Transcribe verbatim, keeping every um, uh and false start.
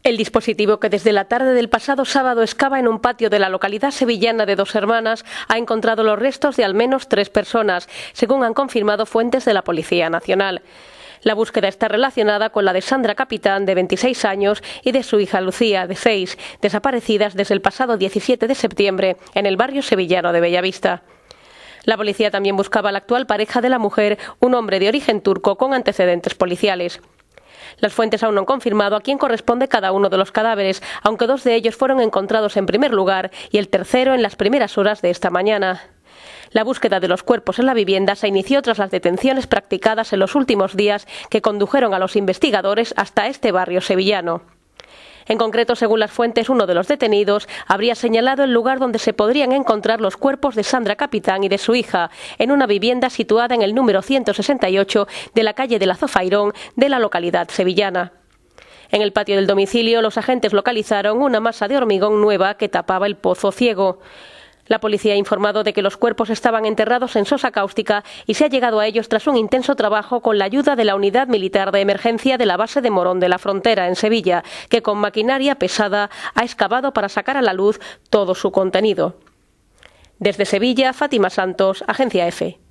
El dispositivo, que desde la tarde del pasado sábado excava en un patio de la localidad sevillana de Dos Hermanas, ha encontrado los restos de al menos tres personas, según han confirmado fuentes de la Policía Nacional. La búsqueda está relacionada con la de Sandra Capitán, de veintiséis años, y de su hija Lucía, de seis, desaparecidas desde el pasado diecisiete de septiembre en el barrio sevillano de Bellavista. La policía también buscaba a la actual pareja de la mujer, un hombre de origen turco con antecedentes policiales. Las fuentes aún no han confirmado a quién corresponde cada uno de los cadáveres, aunque dos de ellos fueron encontrados en primer lugar y el tercero en las primeras horas de esta mañana. La búsqueda de los cuerpos en la vivienda se inició tras las detenciones practicadas en los últimos días que condujeron a los investigadores hasta este barrio sevillano. En concreto, según las fuentes, uno de los detenidos habría señalado el lugar donde se podrían encontrar los cuerpos de Sandra Capitán y de su hija, en una vivienda situada en el número ciento sesenta y ocho de la calle del Azofairón de la localidad sevillana. En el patio del domicilio, los agentes localizaron una masa de hormigón nueva que tapaba el pozo ciego. La policía ha informado de que los cuerpos estaban enterrados en sosa cáustica y se ha llegado a ellos tras un intenso trabajo con la ayuda de la Unidad Militar de Emergencia de la base de Morón de la Frontera, en Sevilla, que con maquinaria pesada ha excavado para sacar a la luz todo su contenido. Desde Sevilla, Fátima Santos, Agencia EFE.